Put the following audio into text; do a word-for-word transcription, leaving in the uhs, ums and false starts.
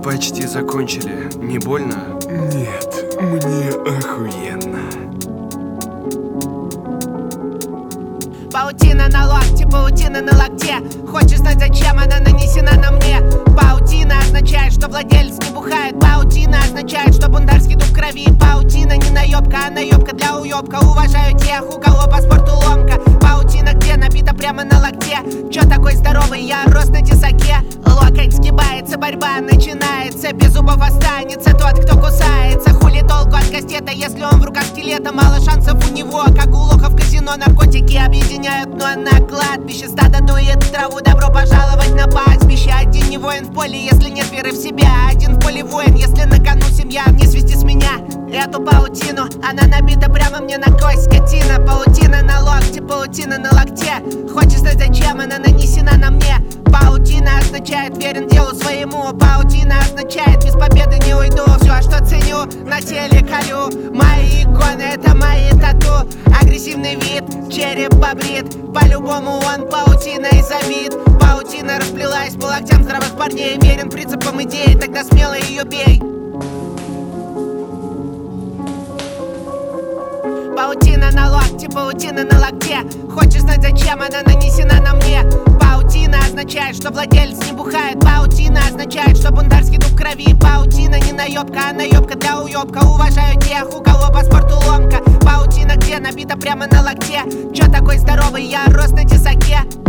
почти закончили. Не больно? Нет, мне охуенно. Паутина на локте, паутина на локте. Хочешь знать, зачем она нанесена на мне? Паутина означает, что владелец не бухает. Паутина означает, что бунтарский дух в крови. Паутина не наебка, а наебка для уебка. Уважаю тех, у кого по спорту ломка. Паутина где? Набита прямо на локте. Чё такой здоровый? Я рост на тесаке. Локоть сгибается, борьба начинается. Без зубов останется тот, кто кусается. Хули толку от кастета, если он в руках скелета? Мало шансов у него, как у лоха в казино. Наркотики объединяют, но на кладбище. Стадо дует траву, добро пожаловать на пастбище. Один не воин в поле, если нет веры в себя. Один в поле воин, если на кону семья. Не свисти с меня эту паутину, она набита прямо мне на кость. Скотина, паутина на локте, паутина на локте. Хочешь знать, зачем она нанесена на мне? Паутина означает верен делу своему. Паутина означает без победы не уйду. Все, что ценю, на теле колю. Мои иконы, это мои тату. Агрессивный вид, череп побрит. По-любому он паутиной забит. Паутина расплелась по локтям здравых парней. Верен принципам идеи, тогда смело ее бей. Паутина на локте, паутина на локте. Хочешь знать, зачем она нанесена на мне? Паутина означает, что владелец не бухает. Паутина означает, что бунтарский дух в крови. Паутина не наебка, а наебка для уебка. Уважаю тех, у кого по спорту ломка. Паутина где? Набита прямо на локте. Чё такой здоровый? Я рост на тесаке.